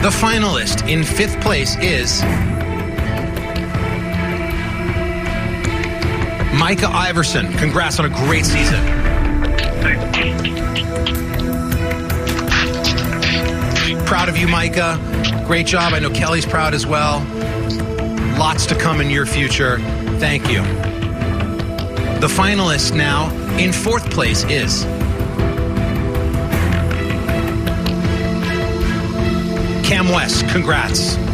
The finalist in 5th place is Micah Iverson. Congrats on a great season. Proud of you, Micah. Great job. I know Kelly's proud as well. Lots to come in your future. Thank you. The finalist now in 4th place is Cam West. Congrats.